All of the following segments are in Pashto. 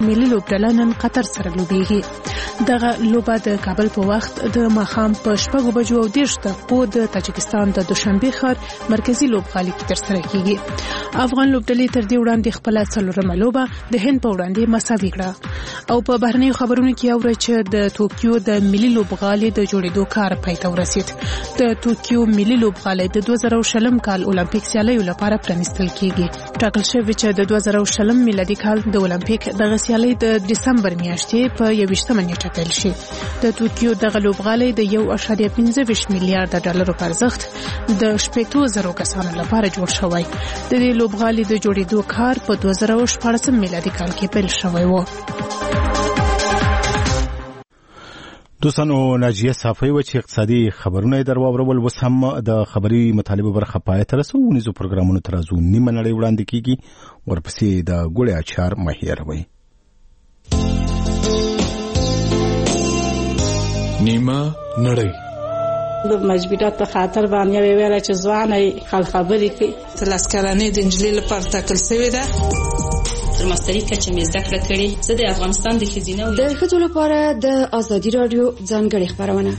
ملي لوبډله نن قطر سره لوبېږي. دغه لوبه د کابل په وخت د ماښام په 6:30 دقیقو د تاجکستان د دوشنبه ښار مرکزی لوبغالي کې ترسره کیږي. افغان لوبډلې تر دې وړاندې خپل څلورمه لوبه د هند په وړاندې مساوي کړه. او په بهرنیو خبرونو کې اوري چې د توکیو د ملي لوبغالي د جوړېدو کار پای ته ورسید. د توکیو ملي لوبغالي د 2020 کال اولمپیک سیالیو لپاره پرانیستل کیږي. ټاکل شوی چې د 2020 میلادي کال د اولمپیک د سیالۍ د دسمبر میاشتې په 21 نیټه پیل شي. د توکیو د لوبغالي د 1.25 میلیارډ ډالرو په ارزښت د 80,000 کسانو لپاره جوړ شوی. د دې لوبغالي د جوړېدو کار په 2014 میلادي کال کې پیل شوی و. دوستانو ناجیه صافی و چې اقتصادي خبرونه در واورول. وس هم د خبري مطالبه برخه پای ته رسو. ونیزو پروګرامونو ترازو نیمه نړۍ وړاندې کیږي. ورپسې د ګوړې اچار مهیروي. نیمه نړۍ د مجبورات په خاطر باندې ویل چې ځواني خبرې کوي. تلاسکرانې د انجلۍ لپاره ټاکل شوې ده. تر ماستري کچه مې زده کړه کړې. زه د افغانستان د ښځینه د ښځو لپاره د ازادي رادیو ځانګړې خبرونه.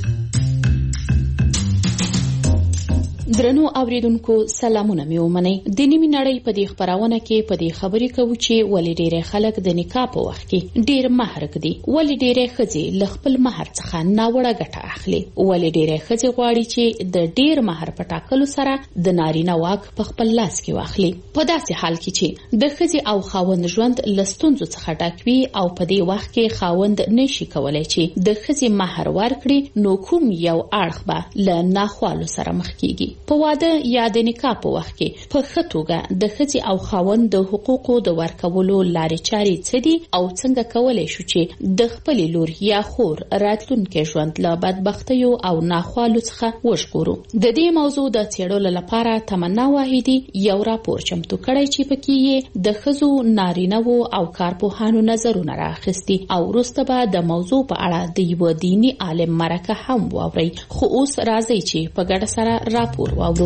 درنو اوریدونکو سلامونه مې ومنئ. د نیمې نړۍ په دې خبرونه کې په دې خبرې کوو چې ولې ډېر خلک د نکاح په وخت کې ډېر مہر کوي، ولې ډېر ښځې له خپل مہر څخه ناوړه ګټه اخلي، ولې ډېر ښځې غواړي چې د ډېر مہر په ټاکلو سره د نارینه واک په خپل لاس کې واخلي. په داسې حال کې چې د ښځې او خاوند ژوند له ستونزو څخه ډک وي او په دې وخت کې خاوند نشي کولای چې د ښځې مہر ورکړي، نو کوم یو اړخ به له ناخوالو سره مخ کیږي. په واده یا د نکاح په وخت کې په ښه توګه د ښځې او خاوند د حقوقو د ورکولو لارې چارې څه دي او څنګه کولی شو چې د خپلې لور یا خور راتلونکي ژوند له بدبختیو او ناخوالو څخه وژغورو. د دې موضوع د څېړلو لپاره تمنا واحدي یو راپور چمتو کړی چې پکې یې د ښځو، نارینه‌وو او کارپوهانو نظرونه رااخیستي او وروسته به د موضوع په اړه د یوه دیني عالم مرکه هم واورئ. خو اوس راځئ چې په ګډه سره راپور واورو.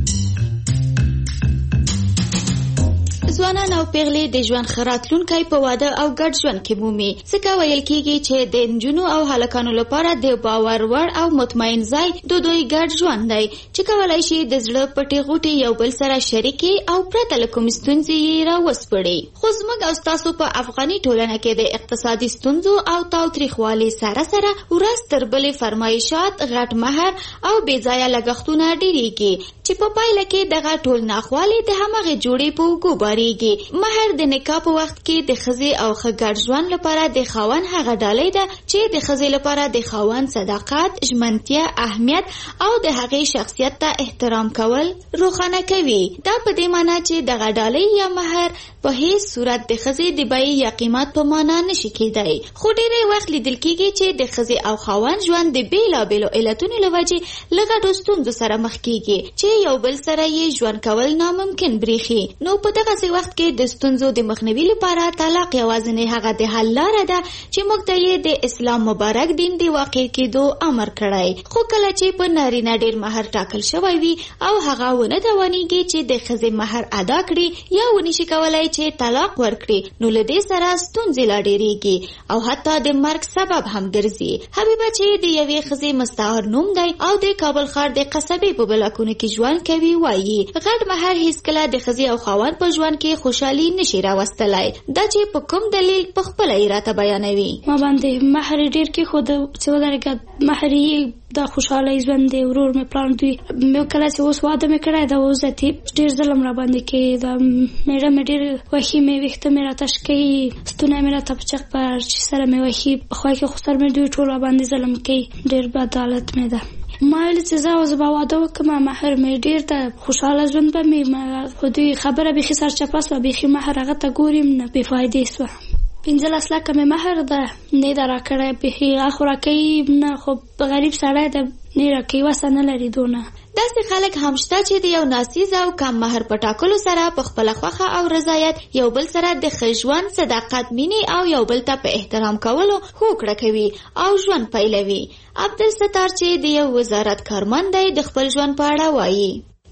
ځوانان او پیغلې د ژوند خراتلونکي په واده او ګډ ژوند کې مومي. څنګه ویل کېږي چې د نجونو او هلکانو لپاره د باور وړ او مطمئن ځای د دوی ګډ ژوند دی چې کولای شي د زړه پټې غوټې یو بل سره شریکي او پرته له کوم ستونزې یې راوسپړي. خو زموږ او ستاسو په افغاني ټولنه کې د اقتصادي ستونزو او تاوتریخوالي سره سره ورځ تر بلې فرمایشات، غټ مہر او بې ځایه لګښتونه ډېرېږي چې په پایله کې دغه ټول ناخوالې د همغې جوړې په اوږو بارېږي. مہر د نکاح په وخت کې د ښځې او ښه ګډ ژوند لپاره د خاوند هغه ډالۍ ده چې د ښځې لپاره د خاوند صداقت، ژمنتیا، اهمیت او د هغې شخصیت ته احترام کول روښانه کوي. دا په دې معنی چې دغه ډالۍ یا مہر په هیڅ صورت د ښځې د بیې یا قیمت په معنا نشي کېدای. خو ډېری وخت لیدل کېږي چې د ښځې او خاوند ژوند د بېلابېلو علتونو له وجې له غټو ستونزو سره مخ کېږي چې یو بل سره یې ژوند کول ناممکن بریښي. نو په دغسې وخت کې د ستونزو د مخنیوي لپاره طلاق یوازینۍ هغه د حل لاره ده چې موږ ته یې د اسلام مبارک دین د واقع کېدو امر کړی. خو کله چې په نارینه ډېر مہر ټاکل شوی وي او هغه ونه توانېږي چې د ښځې مہر ادا کړي یا ونشي کولای چې طلاق ورکړي، نو له دې سره ستونزې لا ډېرېږي او حتی د مرګ سبب هم ګرځي. حبیبه چې د یوې ښځې مستعار نوم دی او د کابل ښار د قصبې په بلاکونو کې ژوند کوي، وایي غټ مہر هیڅکله د ښځې او خاوند په ژوند کې خوشحالي نشي راوستلی. دا چې په کوم دلیل په خپله یې راته بیانوي. ما باندې مہر ډېر کېښوده چې ودرېږه. مہر یې دا خوشحاله ژوند دی. ورور مې پلان دوی مې کله چې اوس واده مې کړی دا اوس ډېر ظلم را باندې کوي. دا میړه مې ډېر وښي مې ویښته مې راته شکوي، ستونی مې راته په چغ پر چې سره مې وښي په خوا کې خو سر مې دوی ټول را باندې ظلم کوي. ډېر بد حالت مې ده. ما ویل چې زه به واده وکړم، مہر مې ډېر ده، خوشحاله ژوند به مې. خو دوی خبره بیخي سرچپه سوه، بیخي مہر هغه ته ګورم نه بې فایدې سوه. 15 لکه مې مہر ده نه ده راکړی، بیخي خو راکوي نه، خو غریب سړی ده نه راکوي، وسه نه لري دونه. داسې خلک هم شته چې د یو ناڅیز او کم مہر په ټاکلو سره په خپله خوښه او رضایت یو بل سره د ښه ژوند، صداقت، مینې او یو بل ته په احترام کولو هوکړه کوي او ژوند پیلوي. عبدالستار چې د یو وزارت کارمند دی د خپل ژوند په اړه وایي.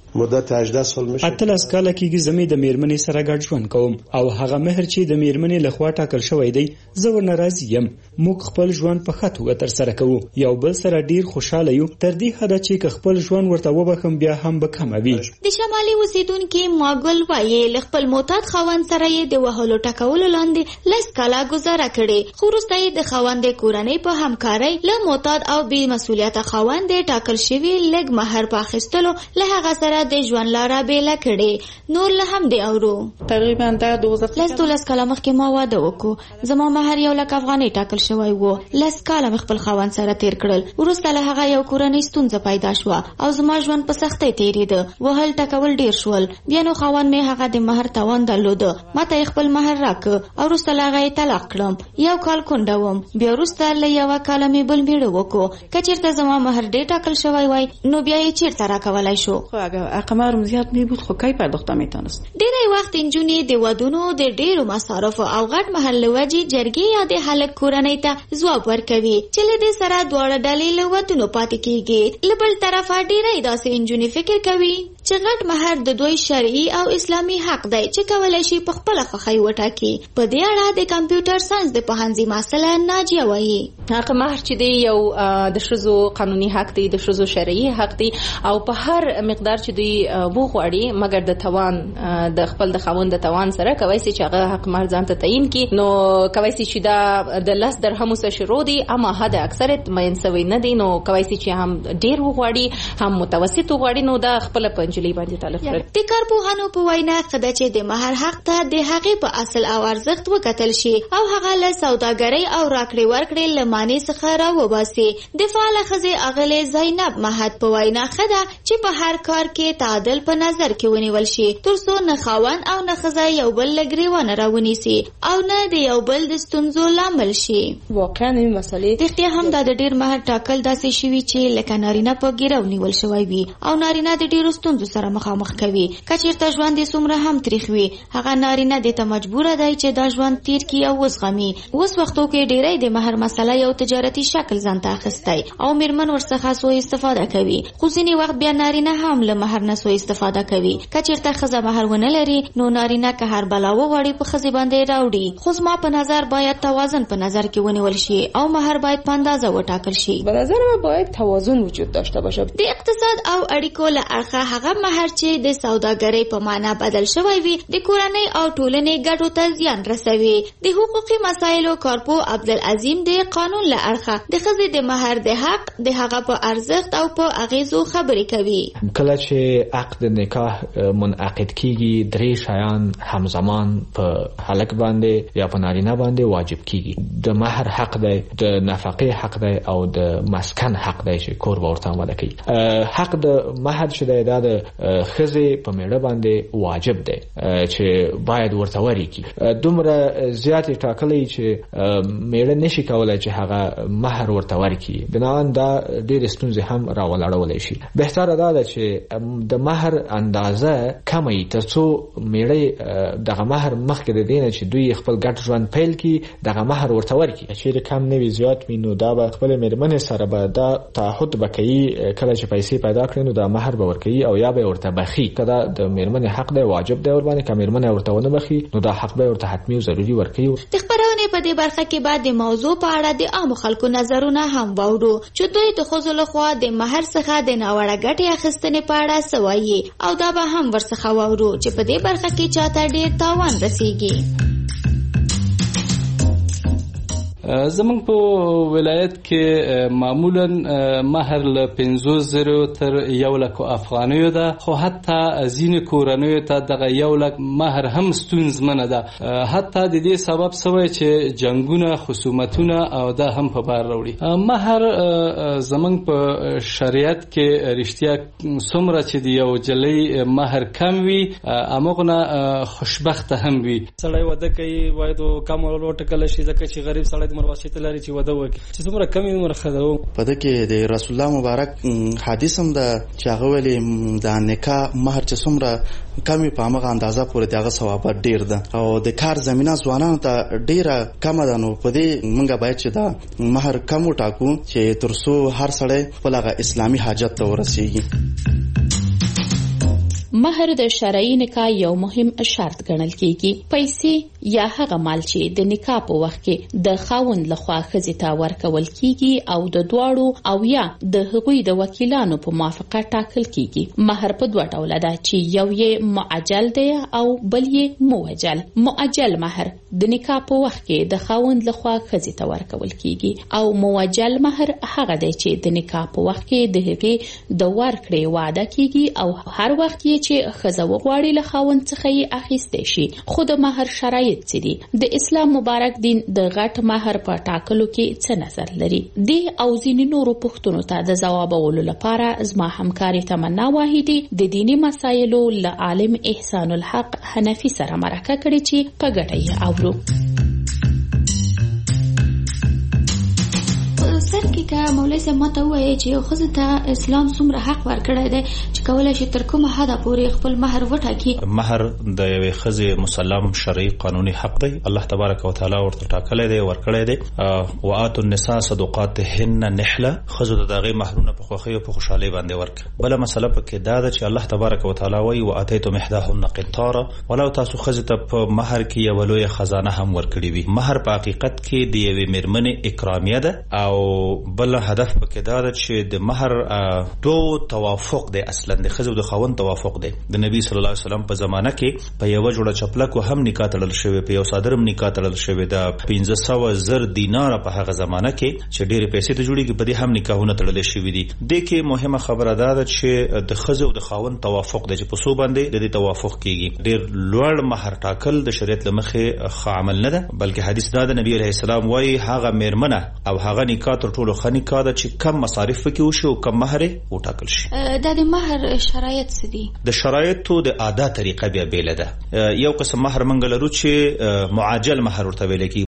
مدت 18 سال میشه. 18 کال کېږي زمي د میرمنې سره ګډ ژوند کوم او هغه مهر چې د میرمنې لخوا ټاکل شوی دی زه ورنه راضي یم. موږ خپل ژوند په ښه توګه ترسره کوو، یو بل سره ډیر خوشاله یو، تر دې حده چې خپل ژوند ورته وبخم بیا هم به کم وي. د شمالي اوسیدونکو ماګل وایي خپل معتاد خاوند سره یې د وهلو ټکولو لاندې 10 کاله گزاره کړې، خو وروسته یې د خاوند کورنۍ په همکارۍ له معتاد او بې مسؤلیته خاوند ټاکل شوی لږ مهر په اخیستلو له هغه سره د ژوند لاره بیله کړې. نور له هم دی اورو تقریبا د 12 کاله مخکې ما واده وکړو، زما مهر 1 لک افغانۍ ټاکل شوی و. 10 کاله خپل خاوند سره تیر کړل، وروسته له هغه یو کورنۍ ستونزه پیدا شوه او زما ژوند په سختۍ تیریده. وهل ټکول ډیر شول، بیا نو خاوند مې هغه د مهر توان درلود، ماته خپل مهر راکړ او وروسته له هغه طلاق کړم. 1 کال کونډوم، بیا وروسته له 1 کال مې بل میړه وکړو. که چېرته زما مهر ډیر ټاکل شوی وای نو بیا یې چیرته راکولای شو؟ خب اگر رقمم زیاد می بود خب کی پرداخت میتونست. ډیری وخت انجونې د ودونو د ډیرو مصارف او غټ مهر لوجي جرګې یا د هلک کورنۍ ته ځواب ورکوي چې له دې سره دواړه ډلې له ودونو پاتې کیږي. له بل طرفه ډیری داسې انجونې فکر کوي چې غټ مهر د دوی شرعي او اسلامي حق دی چې کولای شي په خپل خوښۍ وټاکي. په دې اړه د کمپیوټر ساينس د پوهنځي مسله ناجیه وایي حق مهر چې دی یو د ښځو قانوني حق دی، د ښځو شرعي حق دی او په هر مقدار چې دوی وغواړي مګر د توان د خپل د خاوند د توان سره کوي چې هغه حق مهر ځان ته تعیین کړي. نو کوي چې دا د 10 درهمو څخه شروع دي، اما حد اکثریت مینسوي نه دي. نو کوي چې هم ډیر وغواړي هم متوسط وغواړي، نو دا خپل پنځلې باندې تعلق لري. د کارپوهانو په وینا خدای چې د مهر حق ته د هغې په اصل او ارزښت وکتل شي او هغه له سوداګرۍ او راکړې ورکړې له معنی څخه راوباسي. د فعاله ښځې اغلې زینب مهد په وینا ښه ده چې په هر کار کې تعادل په نظر کې ونیول شي ترڅو نه خاوند او نه ښځه یو بل له ګریوانه راونیسي او نه د یو بل د ستونزو لامل شي. واقعا این مسئله رښتیا هم دا د ډیر مهر ټاکل داسې شوي چې لکه نارینه په ګیرو نیول شوی وي او نارینه د ډیرو ستونزو سره مخامخ کوي. که چېرته ژوند یې څومره هم تریخ وي هغه نارینه دې ته مجبوره دی چې دا ژوند تیر کړي او وزغمي. اوس وختو کې ډیری د مهر مسله یو تجارتي شکل ځان ته اخیستی او میرمن ورڅخه سوء استفاده کوي، خو ځینې وخت بیا نارینه هم له مهر نه سوء استفاده کوي. که چېرته ښځه مهر ونه لري نو نارینه که هر بلا وغواړي په ښځې باندې راوړي. خو زما په نظر باید توازن په نظر کې ونیول شي او مهر باید په اندازه وټاکل شي. به نظر من باید توازن وجود داشته باشه. د اقتصاد او اړیکو له اړخه هغه مهر چې د سوداګرۍ په معنا بدل شوی وي د کورنۍ او ټولنې ګټو ته زیان رسوي. د حقوقي مسایلو کارپو عبدالعظیم د قانون له اړخه د ښځې د مهر د حق د هغه په ارزښت او په اغیزو خبرې کوي. کله چې عقد نکاح منعقد کیږي 3 شیان همزمان په هلک باندې یا په نارینه باندې واجب کیږي. د مهر حق دی، د نفقه حق دی او د مسکن حق دی چې کور ورته وده کوي. حق د مهر چې دی دا د ښځې په میړه باندې واجب دی چې باید ورته ورکړي. دومره زیات ټاکلي چې میړه نشي کولای چې هغه مهر ورته ورکړي. بناوان دا ډېر ستونزې هم راولاړولی شي. بهتره دا ده چې د مهر اندازه کمه ترڅو میړه دغه مهر مخکې د دینه چې دوی خپل ګډ ژوند پیل کړي دغه مهر ورته ورکړي. چې کم نه وي زیات وي نو دا به خپل میرمنې سره به دا تعهد وکړي کله چې پیسې پیدا کړي نو دا مهر به ورکړي او یا به ورته بخي. کله د میرمنې حق دی واجب دی ور باندې که میرمنې ورته ونه بخي نو دا حق به ورته حتمی او ضروري ورکړي. د خبرونه په دې برخه کې بعد د موضوع په اړه د عام خلکو نظرونه هم واورو چې دوی د ښځو لخوا د مهر څخه د ناوړه ګټې اخیستنې په اړه څه وایي او دا به هم ورڅخه واورو چې په دې برخه کې چاته ډېر تاوان رسیږي. زمونږ په ولایت کې معمولا مهر له 50,000 تر 1,00,000 افغانیو ده، خو حتی ځینې کورنیو ته دغه 1,00,000 مهر هم ستونزمنه ده. حتی د دې سبب سوی چې جنگونه خصومتونه او دا هم په بار راوړي. مهر زمونږ په شریعت کې رښتیا څومره چې د یو جلۍ مهر کم وي امغه خوشبخته هم وي. سړی واده کوي باید کم ورټکل شي ځکه چې غریب سړی واسطه لري چې واده وکړي چې څومره کمی عمر خدو. په دې کې د رسول الله مبارک حدیث هم ده چې هغه ویلي د نکاح مهر چې څومره کمی په هغه اندازه پورې دغه ثواب ډیر ده او د کار زمينه ځوانانو ته ډیره کم ده. نو په دې موږ باید چې دا مهر کم وټاکو چې ترڅو هر سړی خپل اسلامي حاجت ته ورسیږي. مہر د شرعي نکاح یو مهم شرط ګڼل کیږي. پیسې یا هغه مال چې د نکاح په وخت کې د خاوند لخوا ښځې ته ورکول کیږي او د دواړو او یا د هغوی د وکیلانو په موافقه ټاکل کیږي. مهر په دوه ډوله ده چې یو یې معجل دی او بل یې موجل. معجل مهر د نکاح په وخت کې د خاوند لخوا ښځې ته ورکول کیږي او موجل مهر هغه دی چې د نکاح په وخت کې د هغې د ورکړې وعده کیږي او هر وخت یې چې ښځه وغواړي له خاوند څخه یې اخیستی شي. خو د مهر شرایط څه دي؟ د اسلام مبارک دین د غټ مهر په ټاکلو کې څه نظر لري؟ دې او ځینې نورو پوښتنو ته د ځوابولو لپاره زما همکارې تمنا واحدي د دیني مسایلو له عالم احسان الحق حنفي سره مرکه کړې چې په ګډه یې اورو. سر کې که مولوي صاحب ماته ووایي چې یو ښځې ته اسلام څومره حق ورکړی دی چې کولی شي تر کومه حده پورې خپل مهر وټاکي؟ مهر د یوې ښځې مسلم شرعي قانوني حق دی. الله تبارک وتعالی ورته ټاکلی دی، ورکړی دی. وآتوا النساء صدقاتهن نحله، ښځو ته د هغې مهرونه په خوښۍ او په خوشحالۍ باندې ورکړه. بله مسله پکې دا ده چې الله تبارک وتعالی وایي وآتیتم احداهن قنطارا، ولو تاسو ښځې ته په مهر کې یوه لویه خزانه هم ورکړې وي. مهر په حقیقت کې د یوې مېرمنې اکرامیه ده او بل هدف پکې دا ده چې د مهر دو توافق دی، اصلا د ښځې او د خاوند توافق دی. د نبی صلی الله علیه وسلم په زمانه کې په یوه جوړه چپلکو هم نکاح تړل شوی، په یو څادر هم نکاح تړل شوی. د 1500 دیناره په هغه زمانه کې چې ډېرې پیسې ته جوړېږي په دې هم نکاحونه تړل شوي دي. دې کې مهمه خبره دا ده چې د ښځې او د خاوند توافق دی چې په څو باندې د دې توافق کیږي. ډېر لوړ مهر ټاکل د شریعت له مخې ښه عمل نه ده، بلکې حدیث دا د نبی علیه السلام وایي هغه مېرمنه او هغه نکاح تر ټولو ښه نکاح ده چې کم مصارف پکې وشي او کم مهر وټاکل شي. دا د مهر شرایط څه دي؟ د شرایطو د ادا طریقه بیا بیله ده. یو قسم مهر منګ لرو چې معجل مهر ورته ویل کېږي.